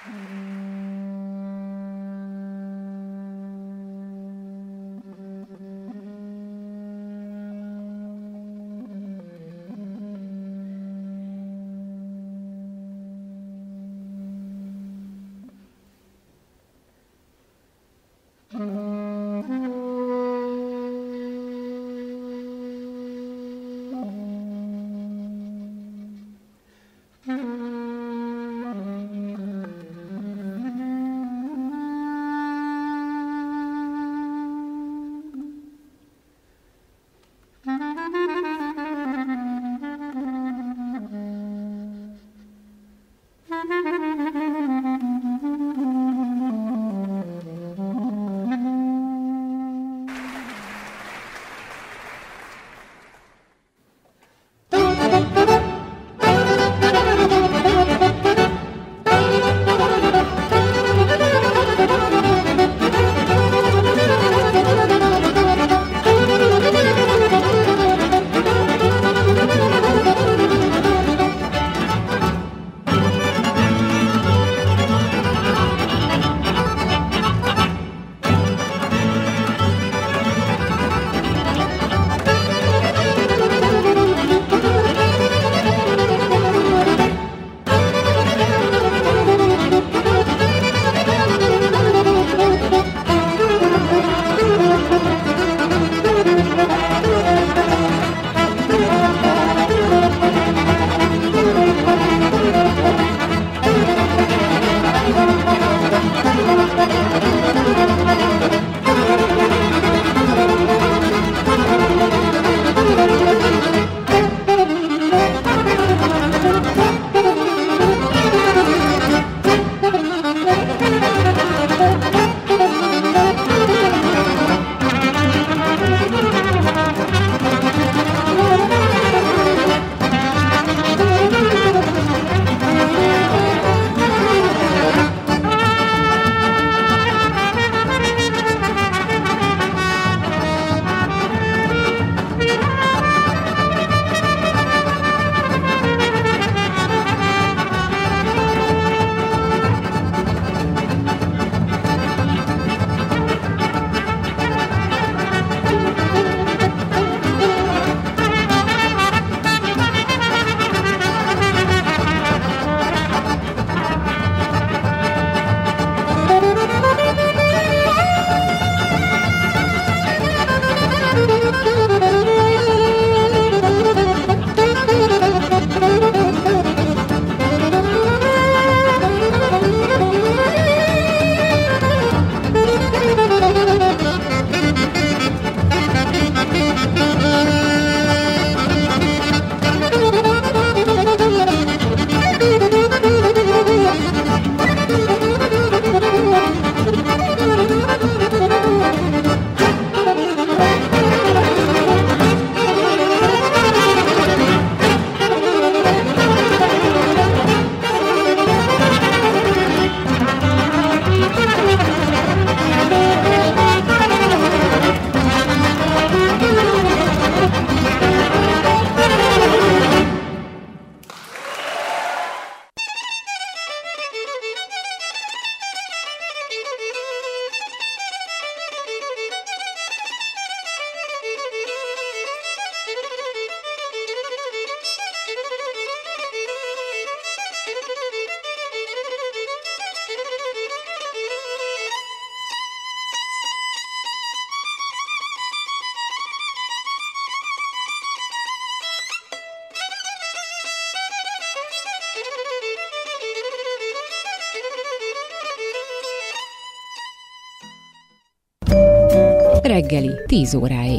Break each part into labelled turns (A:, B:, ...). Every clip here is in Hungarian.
A: Reggeli, 10 óráig.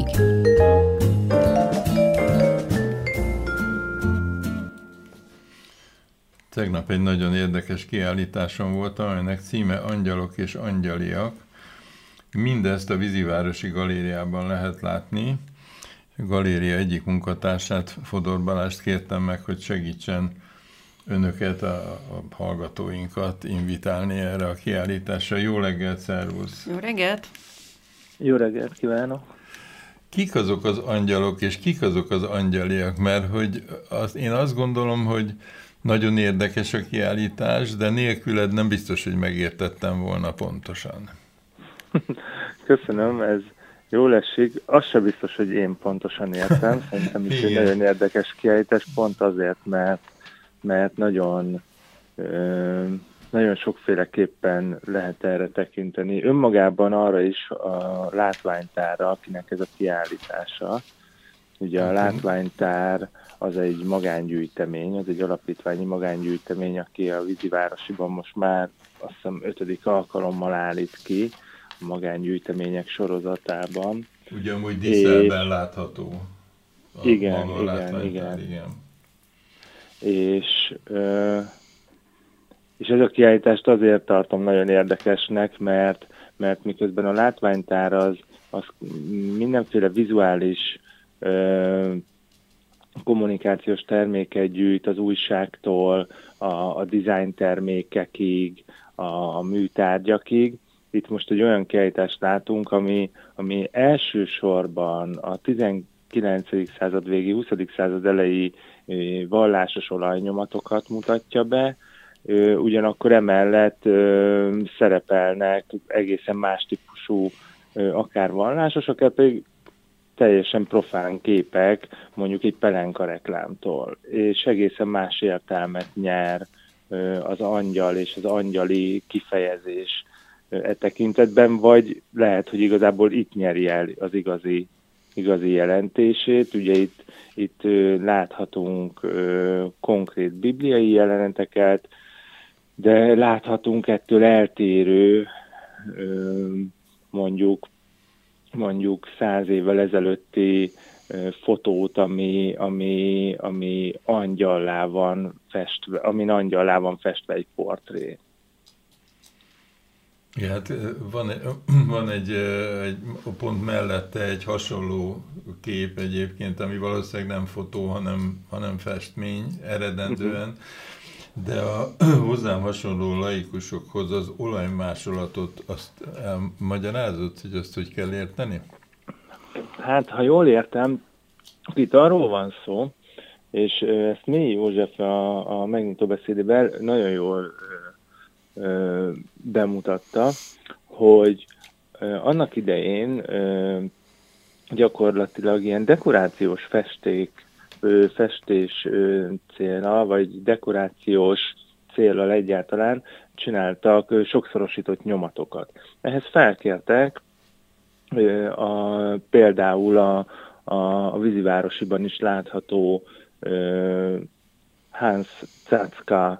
B: Tegnap egy nagyon érdekes kiállításon voltam, amelynek címe Angyalok és angyaliak. Mindezt a Vízivárosi Galériában lehet látni. A galéria egyik munkatársát, Fodor Balást kértem meg, hogy segítsen önöket, a hallgatóinkat invitálni erre a kiállításra. Jó reggelt, szervusz!
C: Jó reggelt!
D: Jó reggelt kívánok!
B: Kik azok az angyalok, és kik azok az angyaliak? Mert hogy én azt gondolom, hogy Nagyon érdekes a kiállítás, de nélküled nem biztos, hogy megértettem volna pontosan.
D: Köszönöm, ez jól esik. Az sem biztos, hogy én pontosan értem. Szerintem is egy nagyon érdekes kiállítás, pont azért, mert nagyon, nagyon sokféleképpen lehet erre tekinteni. Önmagában arra is a látványtárra, akinek ez a kiállítása. Ugye a látványtár az egy magángyűjtemény, az egy alapítványi magángyűjtemény, aki a Vízivárosiban most már azt hiszem 5. alkalommal állít ki a magángyűjtemények sorozatában.
B: Ugye amúgy Díszelben látható.
D: Igen. És ez a kiállítást azért tartom nagyon érdekesnek, mert miközben a látványtár az mindenféle vizuális kommunikációs terméket gyűjt, az újságtól a design termékekig, a műtárgyakig. Itt most egy olyan kiállítást látunk, ami elsősorban a 19. század végi, 20. század elejé vallásos olajnyomatokat mutatja be, ugyanakkor emellett szerepelnek egészen más típusú, akár vallásos, akár pedig teljesen profán képek, mondjuk egy Pelenka reklámtól, és egészen más értelmet nyer az angyal és az angyali kifejezés e tekintetben, vagy lehet, hogy igazából itt nyeri el az igazi jelentését. Ugye itt láthatunk konkrét bibliai jeleneteket, de láthatunk ettől eltérő, mondjuk 100 évvel ezelőtti fotót, ami angyallá van festve, amin angyallá van festve egy portré.
B: Ja, hát van egy pont mellette egy hasonló kép egyébként, ami valószínűleg nem fotó, hanem festmény eredendően, de a hozzám hasonló laikusokhoz az olajmásolatot azt elmagyarázott, hogy azt hogy kell érteni?
D: Hát, ha jól értem, itt arról van szó, és ezt Mély József a megnyitó beszédében nagyon jól bemutatta, hogy annak idején gyakorlatilag ilyen dekorációs festés célra, vagy dekorációs célral egyáltalán csináltak sokszorosított nyomatokat. Ehhez felkértek például a Vízivárosiban is látható Hans Czacka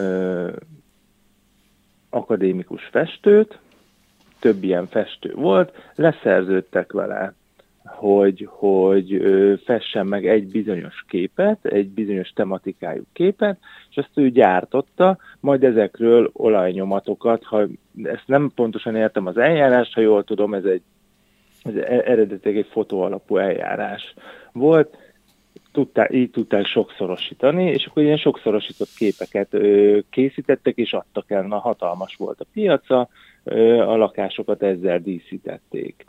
D: akadémikus festőt, több ilyen festő volt, leszerződtek vele, hogy fessen meg egy bizonyos képet, egy bizonyos tematikájú képet, és azt ő gyártotta, majd ezekről olajnyomatokat, ha ezt nem pontosan értem az eljárást, ha jól tudom, ez eredetileg egy fotó alapú eljárás volt, így tudták sokszorosítani, és akkor ilyen sokszorosított képeket készítettek, és adtak el, hatalmas volt a piaca, a lakásokat ezzel díszítették.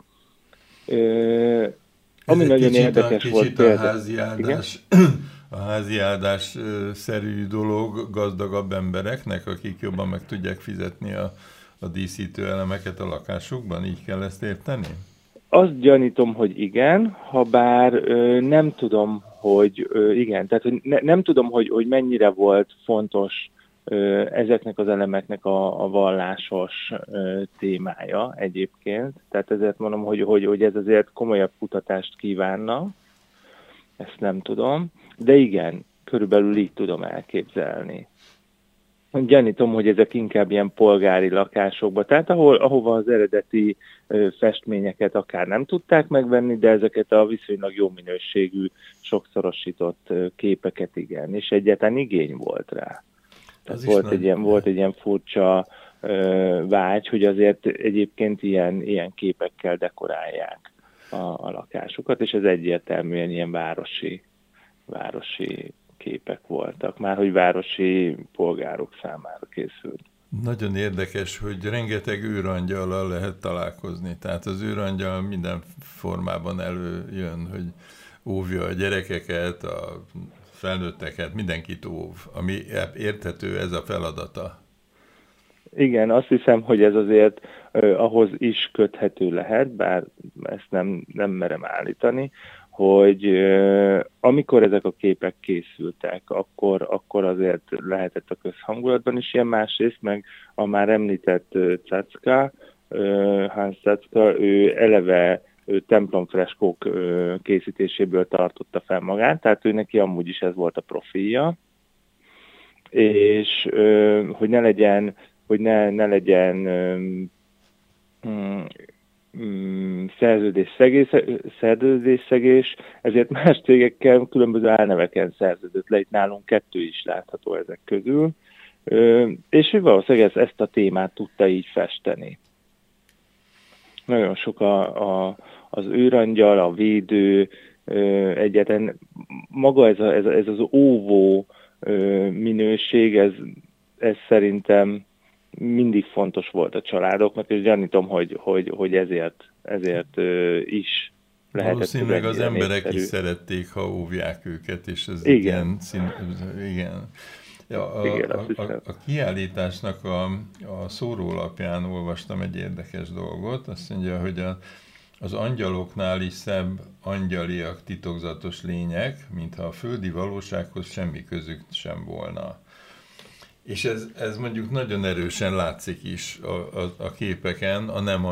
D: Ami nagyon érdekes volt.
B: Kicsit a háziáldás szerű dolog gazdagabb embereknek, akik jobban meg tudják fizetni a díszítő elemeket a lakásukban, így kell ezt érteni?
D: Azt gyanítom, hogy igen, ha bár nem tudom, hogy igen, tehát hogy nem tudom, hogy mennyire volt fontos ezeknek az elemeknek a vallásos témája egyébként. Tehát ezért mondom, hogy ez azért komolyabb kutatást kívánna, ezt nem tudom, de igen, körülbelül így tudom elképzelni. Gyanítom, hogy ezek inkább ilyen polgári lakásokba, tehát ahova az eredeti festményeket akár nem tudták megvenni, de ezeket a viszonylag jó minőségű, sokszorosított képeket igen, és egyáltalán igény volt rá. Volt egy ilyen furcsa vágy, hogy azért egyébként ilyen képekkel dekorálják a lakásukat, és ez egyértelműen ilyen városi képek voltak, már hogy városi polgárok számára készült.
B: Nagyon érdekes, hogy rengeteg őrangyallal lehet találkozni. Tehát az őrangyal minden formában előjön, hogy óvja a gyerekeket, a felnőtteket, mindenkit óv, ami érthető, ez a feladata.
D: Igen, azt hiszem, hogy ez azért ahhoz is köthető lehet, bár ezt nem merem állítani, hogy amikor ezek a képek készültek, akkor azért lehetett a közhangulatban is ilyen, másrészt meg a már említett Czacka, Hans Czacka, ő eleve templomfreskók készítéséből tartotta fel magát, tehát ő neki amúgy is ez volt a profilja, és hogy ne legyen szerződésszegés, ezért más cégekkel különböző álneveken szerződött le, itt nálunk 2 is látható ezek közül, és ő valószínűleg ezt a témát tudta így festeni. Nagyon sok az őrangyal, a védő, egyáltalán maga ez az óvó minőség, ez szerintem mindig fontos volt a családoknak, és gyanítom, hogy ezért is lehetett.
B: Valószínűleg az emberek is szerették, ha óvják őket, és ez
D: igen.
B: Igen. Ja, a kiállításnak a szórólapján olvastam egy érdekes dolgot. Azt mondja, hogy az angyaloknál is szebb angyaliak titokzatos lények, mintha a földi valósághoz semmi közük sem volna. És ez mondjuk nagyon erősen látszik is a képeken, a nem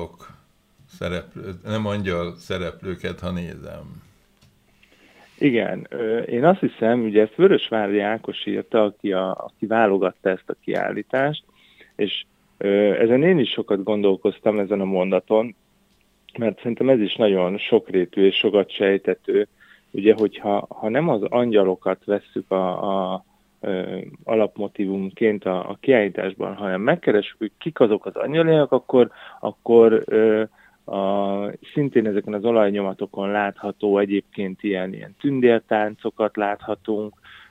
B: angyal szereplőket, ha nézem.
D: Igen, én azt hiszem, ugye ezt Vörösvárdi Ákos írta, aki válogatta ezt a kiállítást, és ezen én is sokat gondolkoztam ezen a mondaton, mert szerintem ez is nagyon sokrétű és sokat sejtető, ugye, hogyha nem az angyalokat vesszük alapmotívumként a kiállításban, hanem megkeressük, hogy kik azok az angyaliak, akkor szintén ezeken az olajnyomatokon látható egyébként ilyen tündértáncokat láthatunk,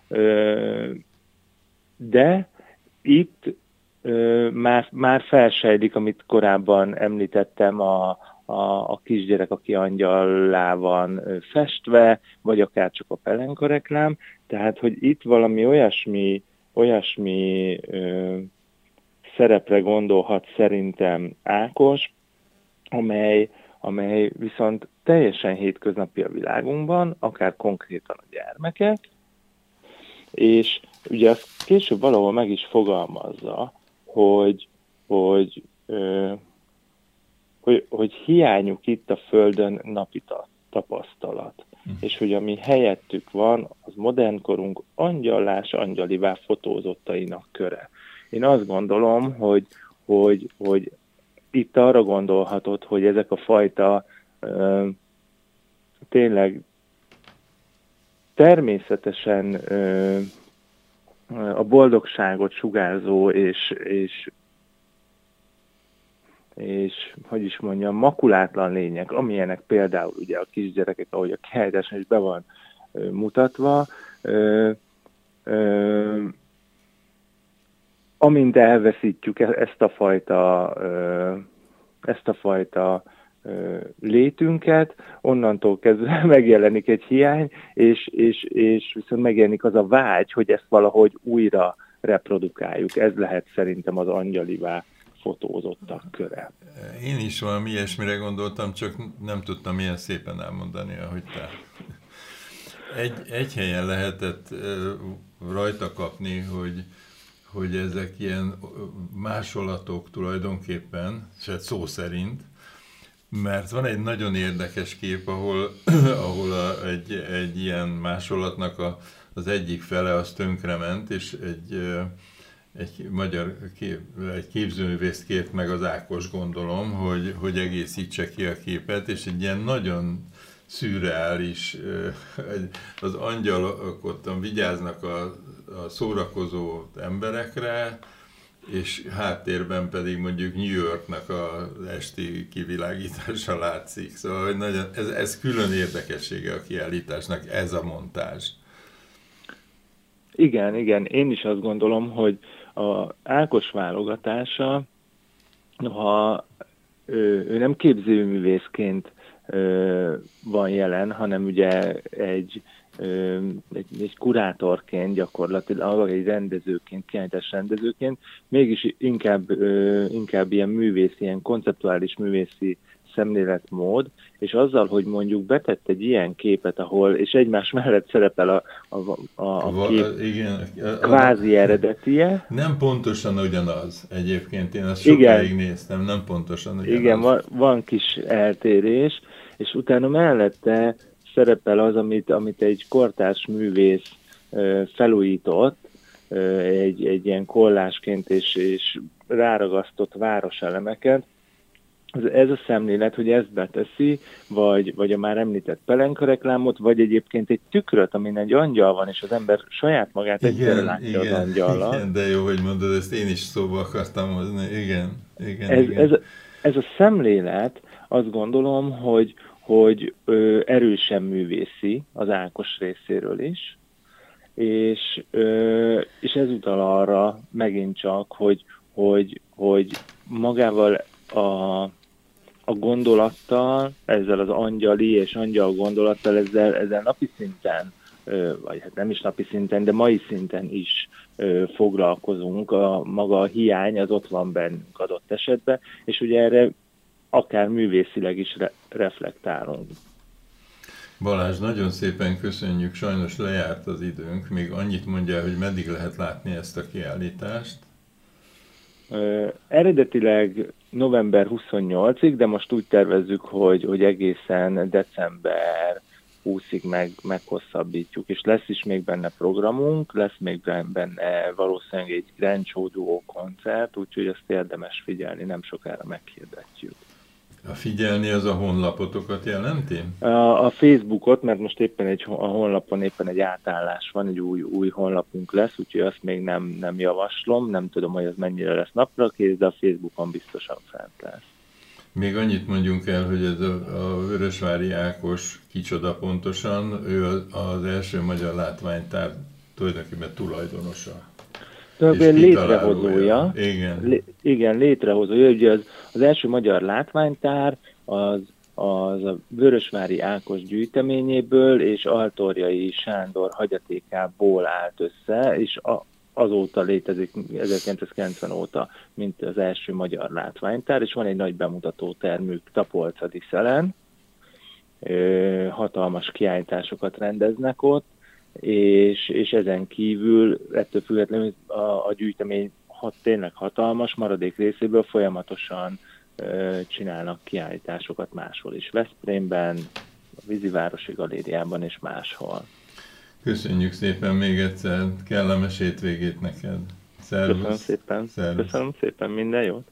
D: de itt már felsejlik, amit korábban említettem, a kisgyerek, aki angyallá van festve, vagy akár csak a pelenka reklám, tehát, hogy itt valami olyasmi szerepre gondolhat szerintem Ákos, amely viszont teljesen hétköznapi a világunkban, akár konkrétan a gyermekek, és ugye azt később valahol meg is fogalmazza, hogy hiányuk itt a Földön napi tapasztalat. És hogy ami helyettük van, az modernkorunk angyallás, angyalivá fotózottainak köre. Én azt gondolom, hogy itt arra gondolhatod, hogy ezek a fajta tényleg természetesen a boldogságot sugárzó és hogy is mondjam, makulátlan lények, amilyenek például ugye a kisgyerekek, ahogy a kiállításon is be van mutatva, amint elveszítjük ezt a fajta létünket, onnantól kezdve megjelenik egy hiány, és viszont megjelenik az a vágy, hogy ezt valahogy újra reprodukáljuk. Ez lehet szerintem az angyalivá fotózottak köre.
B: Én is valami ilyesmire gondoltam, csak nem tudtam ilyen szépen elmondani, ahogy te. Egy helyen lehetett rajta kapni, hogy ezek ilyen másolatok tulajdonképpen, sőt szó szerint, mert van egy nagyon érdekes kép, ahol egy ilyen másolatnak az egyik fele az tönkrement, és egy magyar egy képzőművészt kért meg az Ákos, gondolom, hogy egészítse ki a képet, és egy ilyen nagyon szürreális, az angyalok ottan vigyáznak a szórakozó emberekre, és háttérben pedig mondjuk New Yorknak az esti kivilágítása látszik. Szóval hogy nagyon, ez külön érdekessége a kiállításnak, ez a montázs.
D: Igen, én is azt gondolom, hogy a Ákos válogatása, ha ő nem képzőművészként van jelen, hanem ugye egy kurátorként gyakorlatilag, egy rendezőként, kiállítás rendezőként, mégis inkább ilyen művészi, ilyen konceptuális művészi szemléletmód, és azzal, hogy mondjuk betett egy ilyen képet, ahol, és egymás mellett szerepel a kép kvázi eredetie.
B: Nem pontosan ugyanaz egyébként, én ezt sokáig néztem, nem pontosan ugyanaz.
D: Igen, van kis eltérés, és utána mellette szerepel az, amit egy kortárs művész felújított, egy ilyen kollásként, és ráragasztott városelemeket. Ez a szemlélet, hogy ezt beteszi, vagy a már említett pelenka reklámot, vagy egyébként egy tükröt, amin egy angyal van, és az ember saját magát egyszerre látja az angyallal.
B: Igen, de jó, hogy mondod, ezt én is szóba akartam hozni. Igen.
D: Ez a szemlélet, azt gondolom, hogy erősen művészi az Ákos részéről is, és ez utal arra megint csak, hogy magával a gondolattal, ezzel az angyali és angyal gondolattal, ezzel napi szinten, vagy hát nem is napi szinten, de mai szinten is foglalkozunk. Maga a hiány az ott van bennünk adott esetben, és ugye erre akár művészileg is reflektálunk.
B: Balázs, nagyon szépen köszönjük, sajnos lejárt az időnk, még annyit mondjál, hogy meddig lehet látni ezt a kiállítást?
D: Eredetileg november 28-ig, de most úgy tervezzük, hogy egészen december 20-ig meghosszabbítjuk, és lesz is még benne programunk, lesz még benne valószínűleg egy Grand Show Duo koncert, úgyhogy ezt érdemes figyelni, nem sokára meghirdetjük.
B: A figyelni az a honlapotokat jelenti?
D: A Facebookot, mert most éppen a honlapon éppen egy átállás van, egy új honlapunk lesz, úgyhogy azt még nem javaslom, nem tudom, hogy ez mennyire lesz napra kész, de a Facebookon biztosan fent lesz.
B: Még annyit mondjunk el, hogy ez a Vörösvári Ákos kicsoda pontosan, ő az első magyar látványtár tulajdonképpen tulajdonosa.
D: Létrehozója.
B: Igen,
D: létrehozója. Ugye az első magyar látványtár az a Vörösvári Ákos gyűjteményéből és Altorjai Sándor hagyatékából állt össze, és azóta létezik, 1990 óta, mint az első magyar látványtár, és van egy nagy bemutató termük Tapolcadiszelen, hatalmas kiállításokat rendeznek ott, és ezen kívül ettől függetlenül a gyűjtemény tényleg hatalmas, maradék részéből folyamatosan csinálnak kiállításokat máshol is. Veszprémben, a Vízivárosi Galériában és máshol.
B: Köszönjük szépen még egyszer, kellemes hétvégét neked. Szervusz.
D: Köszönöm szépen.
B: Szervusz.
D: Köszönöm szépen, minden jót.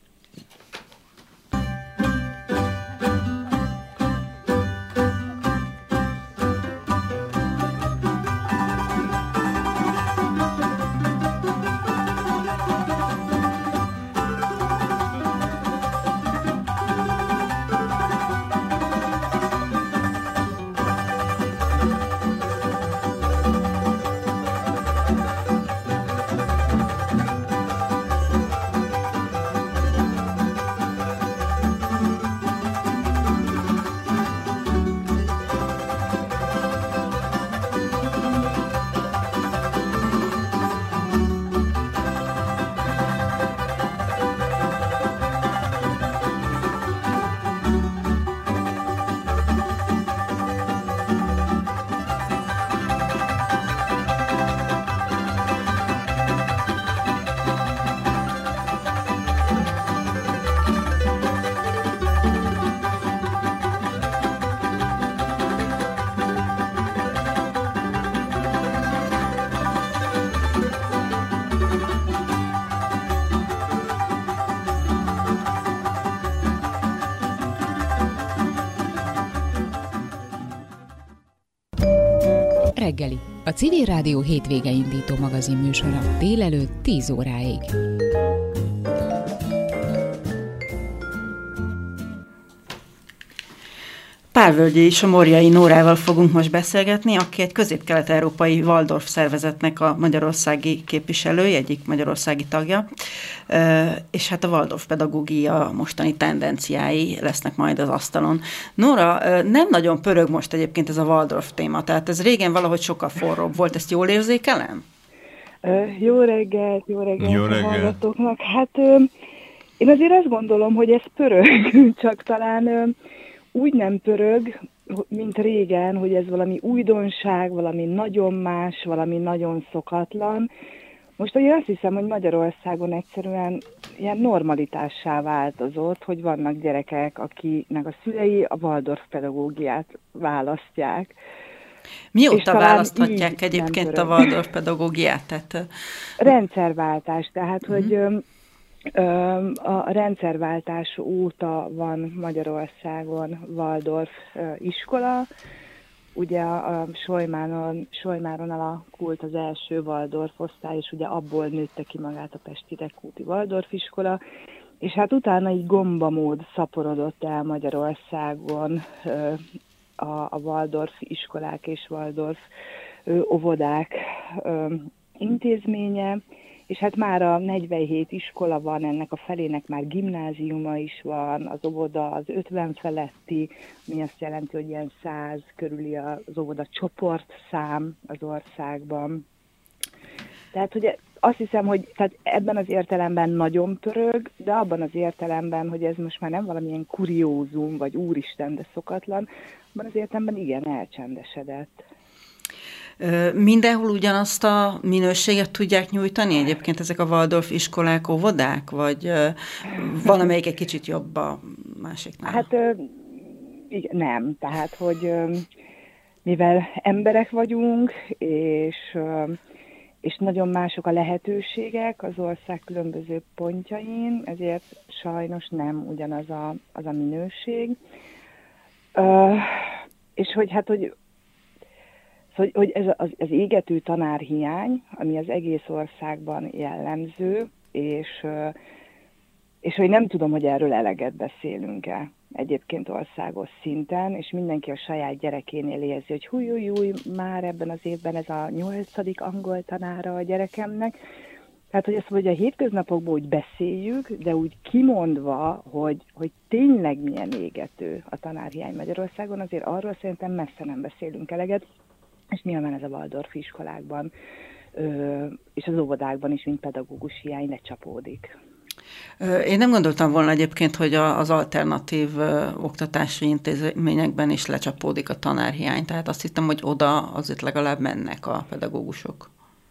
A: Reggeli, a Civil Rádió hétvége indító magazin műsora délelőtt 10 óráig.
C: Pálvölgyi Somorjai Nórával fogunk most beszélgetni, aki egy közép-kelet-európai Waldorf szervezetnek a magyarországi képviselője, egyik magyarországi tagja, és hát a Waldorf pedagógia mostani tendenciái lesznek majd az asztalon. Nóra, nem nagyon pörög most egyébként ez a Waldorf téma, tehát ez régen valahogy sokkal forróbb volt, ezt jól érzékelem?
E: Jó reggelt a hallgatóknak. Hát én azért azt gondolom, hogy ez pörög, csak talán úgy nem pörög, mint régen, hogy ez valami újdonság, valami nagyon más, valami nagyon szokatlan. Most én azt hiszem, hogy Magyarországon egyszerűen ilyen normalitássá változott, hogy vannak gyerekek, akinek a szülei a Waldorf pedagógiát választják.
C: Mióta választhatják egyébként a Waldorf pedagógiát? Tehát...
E: Rendszerváltás, tehát hogy a rendszerváltás óta van Magyarországon Waldorf iskola. Ugye a Solymáron alakult az első Waldorf osztály, és ugye abból nőtte ki magát a pesti Rekkúti Waldorf iskola, és hát utána így gombamód szaporodott el Magyarországon a Waldorf iskolák és Waldorf óvodák intézménye, és hát már a 47 iskola van, ennek a felének már gimnáziuma is van, az óvoda az 50 feletti, ami azt jelenti, hogy ilyen 100 körüli az óvoda csoportszám az országban. Tehát, hogy azt hiszem, hogy tehát ebben az értelemben nagyon pörög, de abban az értelemben, hogy ez most már nem valamilyen kuriózum, vagy úristen, de szokatlan, abban az értelemben igen elcsendesedett.
C: Mindenhol ugyanazt a minőséget tudják nyújtani egyébként ezek a Waldorf iskolák, óvodák, vagy van, amelyik egy kicsit jobb a másiknál?
E: Hát igen, nem. Tehát, hogy mivel emberek vagyunk, és nagyon mások a lehetőségek az ország különböző pontjain, ezért sajnos nem ugyanaz az a minőség. És hogy hát, hogy ez az égető tanárhiány, ami az egész országban jellemző, és hogy nem tudom, hogy erről eleget beszélünk-e egyébként országos szinten, és mindenki a saját gyerekénél érzi, hogy húj, már ebben az évben ez a 8. angol tanára a gyerekemnek. Tehát, hogy ezt hogy a hétköznapokban úgy beszéljük, de úgy kimondva, hogy tényleg milyen égető a tanárhiány Magyarországon, azért arról szerintem messze nem beszélünk eleget, és nyilván ez a Waldorf iskolákban és az óvodákban is, mint pedagógus hiány lecsapódik.
C: Én nem gondoltam volna egyébként, hogy az alternatív oktatási intézményekben is lecsapódik a tanárhiány, tehát azt hittem, hogy oda azért legalább mennek a pedagógusok.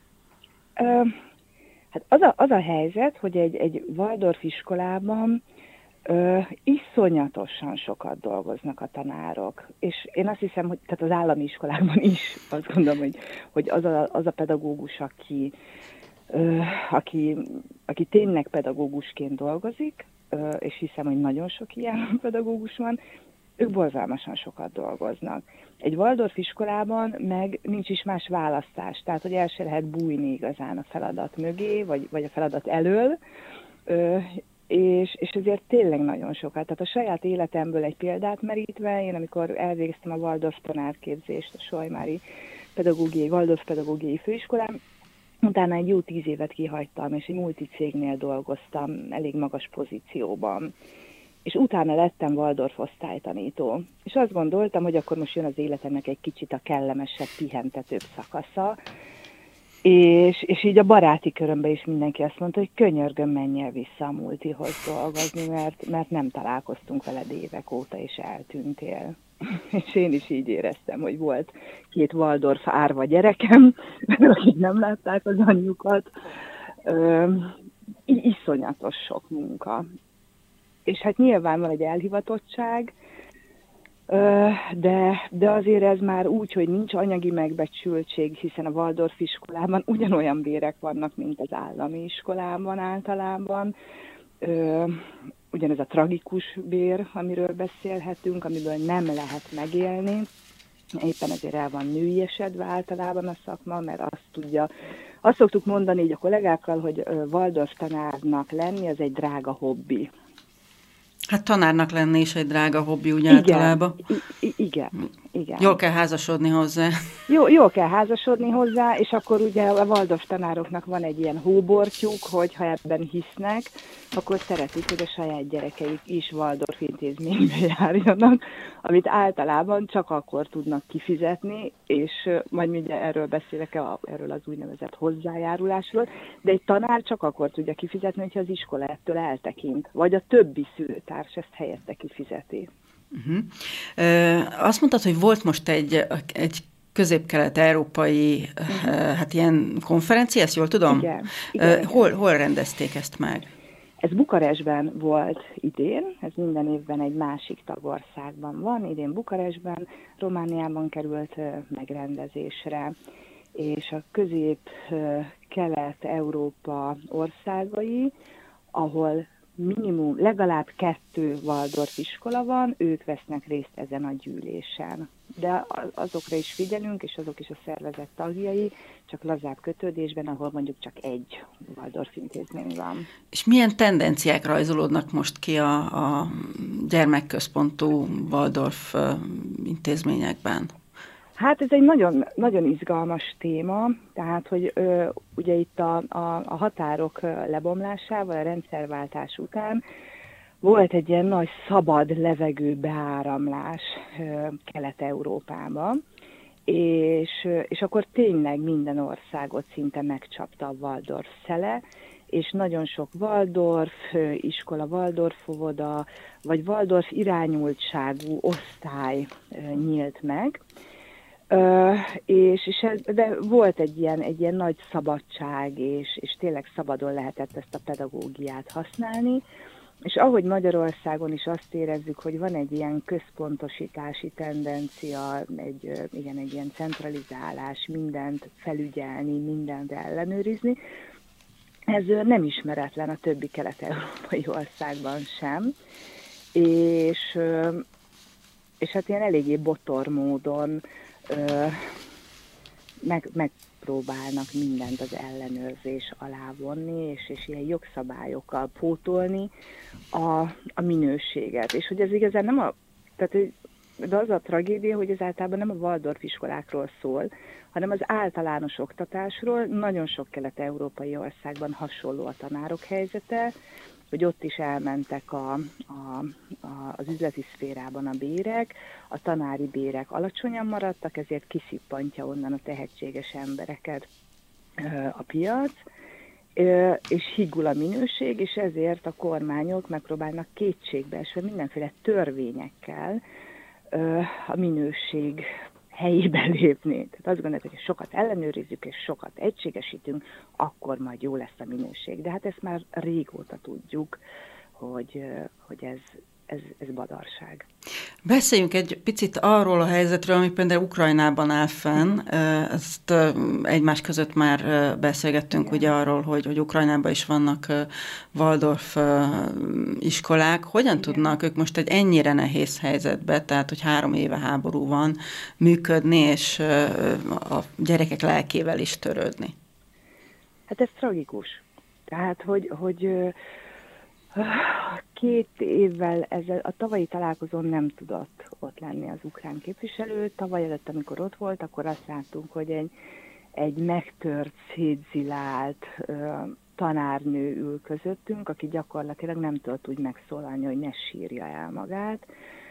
E: Hát az a helyzet, hogy egy Waldorf iskolában iszonyatosan sokat dolgoznak a tanárok. És én azt hiszem, hogy tehát az állami iskolákban is azt gondolom, hogy az a pedagógus, aki tényleg pedagógusként dolgozik, és hiszem, hogy nagyon sok ilyen pedagógus van, ők borzalmasan sokat dolgoznak. Egy Waldorf iskolában meg nincs is más választás, tehát hogy el se lehet bújni igazán a feladat mögé, vagy a feladat elől, és ezért tényleg nagyon sokat. Tehát a saját életemből egy példát merítve, én amikor elvégeztem a Waldorf tanárképzést a Solymári Waldorf pedagógiai főiskolán, utána egy jó 10 évet kihagytam, és egy multicégnél dolgoztam elég magas pozícióban. És utána lettem Waldorf osztálytanító. És azt gondoltam, hogy akkor most jön az életemnek egy kicsit a kellemesebb, pihentetőbb szakasza, és így a baráti körömben is mindenki azt mondta, hogy könyörgöm, menjél vissza a multihoz dolgozni, mert nem találkoztunk veled évek óta, és eltűntél. És én is így éreztem, hogy volt 2 Waldorf árva gyerekem, akik nem látták az anyjukat. Iszonyatos sok munka. És hát nyilván van egy elhivatottság, de azért ez már úgy, hogy nincs anyagi megbecsültség, hiszen a Waldorf iskolában ugyanolyan bérek vannak, mint az állami iskolában általában. Ugyanez a tragikus bér, amiről beszélhetünk, amiből nem lehet megélni. Éppen ezért el van nőiesedve általában a szakma, mert azt szoktuk mondani így a kollégákkal, hogy Waldorf tanárnak lenni, az egy drága hobbi.
C: Hát tanárnak lenni is egy drága hobbi, úgy általában.
E: Igen.
C: Jól kell házasodni hozzá.
E: Jól kell házasodni hozzá, és akkor ugye a Waldorf tanároknak van egy ilyen hóbortjuk, hogy ha ebben hisznek, akkor szeretik, hogy a saját gyerekeik is Waldorf intézménybe járjanak, amit általában csak akkor tudnak kifizetni, és majd mindjárt erről beszélek, erről az úgynevezett hozzájárulásról, de egy tanár csak akkor tudja kifizetni, hogyha az iskola ettől eltekint, vagy a többi szülőtárs ezt helyette kifizeti.
C: Azt mondtad, hogy volt most egy közép-kelet-európai hát ilyen konferencia, ezt jól tudom?
E: Igen.
C: Hol rendezték ezt meg?
E: Ez Bukarestben volt idén, ez minden évben egy másik tagországban van, idén Bukarestben, Romániában került megrendezésre, és a közép-kelet-európa országai, ahol minimum legalább 2 Waldorf iskola van, ők vesznek részt ezen a gyűlésen. De azokra is figyelünk, és azok is a szervezet tagjai, csak lazább kötődésben, ahol mondjuk csak egy Waldorf intézmény van.
C: És milyen tendenciák rajzolódnak most ki a gyermekközpontú Waldorf intézményekben?
E: Hát ez egy nagyon, nagyon izgalmas téma, tehát hogy ugye itt a határok lebomlásával, a rendszerváltás után volt egy ilyen nagy szabad levegő beáramlás Kelet-Európában, és akkor tényleg minden országot szinte megcsapta a Waldorf szele, és nagyon sok Waldorf iskola, Waldorf óvoda, vagy Waldorf irányultságú osztály nyílt meg. De volt egy ilyen nagy szabadság, és tényleg szabadon lehetett ezt a pedagógiát használni, és ahogy Magyarországon is azt érezzük, hogy van egy ilyen központosítási tendencia, egy ilyen centralizálás, mindent felügyelni, mindent ellenőrizni, ez nem ismeretlen a többi kelet-európai országban sem, és hát ilyen eléggé botor módon megpróbálnak mindent az ellenőrzés alá vonni, és ilyen jogszabályokkal pótolni a minőséget. És hogy ez igazán nem de az a tragédia, hogy ez általában nem a Waldorf iskolákról szól, hanem az általános oktatásról. Nagyon sok kelet-európai országban hasonló a tanárok helyzete, hogy ott is elmentek az üzleti szférában a bérek, a tanári bérek alacsonyan maradtak, ezért kiszippantja onnan a tehetséges embereket a piac, és higgul a minőség, és ezért a kormányok megpróbálnak kétségbeesve mindenféle törvényekkel a minőség helyébe lépni. Tehát azt gondoljuk, hogy sokat ellenőrizzük és sokat egységesítünk, akkor majd jó lesz a minőség. De hát ezt már régóta tudjuk, hogy ez badarság.
C: Beszéljünk egy picit arról a helyzetről, ami például Ukrajnában áll fenn. Ezt egymás között már beszélgettünk. Igen. Ugye arról, hogy Ukrajnában is vannak Waldorf iskolák. Hogyan Igen. tudnak ők most egy ennyire nehéz helyzetbe, tehát hogy 3 éve háború van, működni, és a gyerekek lelkével is törődni?
E: Hát ez tragikus. Tehát, hogy 2 évvel a tavalyi találkozón nem tudott ott lenni az ukrán képviselő. Tavaly előtt, amikor ott volt, akkor azt láttunk, hogy egy megtört, szétzilált tanárnő ül közöttünk, aki gyakorlatilag nem tudott úgy megszólalni, hogy ne sírja el magát.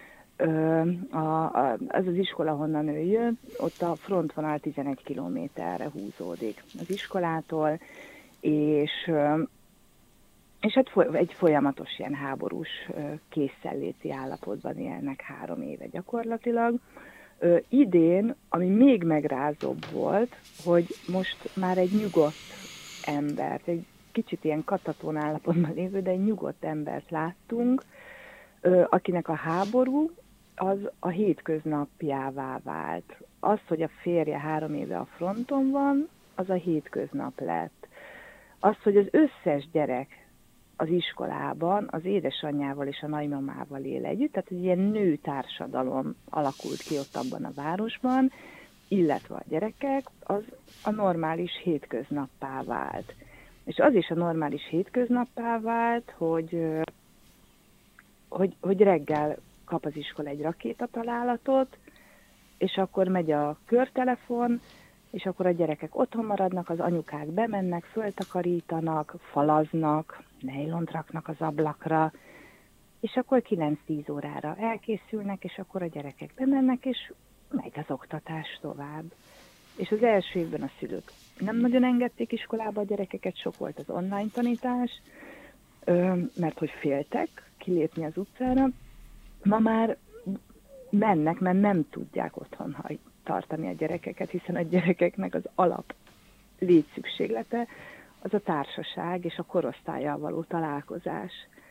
E: Az iskola, honnan ő jön, ott a frontvonal 11 kilométerre húzódik az iskolától, és hát egy folyamatos ilyen háborús készenléti állapotban élnek 3 éve gyakorlatilag. Idén, ami még megrázóbb volt, hogy most már egy nyugodt embert, egy kicsit ilyen katatón állapotban lévő, de egy nyugodt embert láttunk, akinek a háború az a hétköznapjává vált. Az, hogy a férje 3 éve a fronton van, az a hétköznap lett. Az, hogy az összes gyerek az iskolában az édesanyjával és a nagymamával él együtt, tehát egy ilyen nőtársadalom alakult ki ott abban a városban, illetve a gyerekek, az a normális hétköznappá vált. És az is a normális hétköznappá vált, hogy hogy reggel kap az iskola egy rakétatalálatot, és akkor megy a körtelefon, és akkor a gyerekek otthon maradnak, az anyukák bemennek, föltakarítanak, falaznak, nejlont raknak az ablakra, és akkor 9-10 órára elkészülnek, és akkor a gyerekek bemennek, és megy az oktatás tovább. És az első évben a szülők nem nagyon engedték iskolába a gyerekeket, sok volt az online tanítás, mert hogy féltek kilépni az utcára. Ma már mennek, mert nem tudják otthon tartani a gyerekeket, hiszen a gyerekeknek az alap létszükséglete az a társaság és a korosztállyal való találkozás.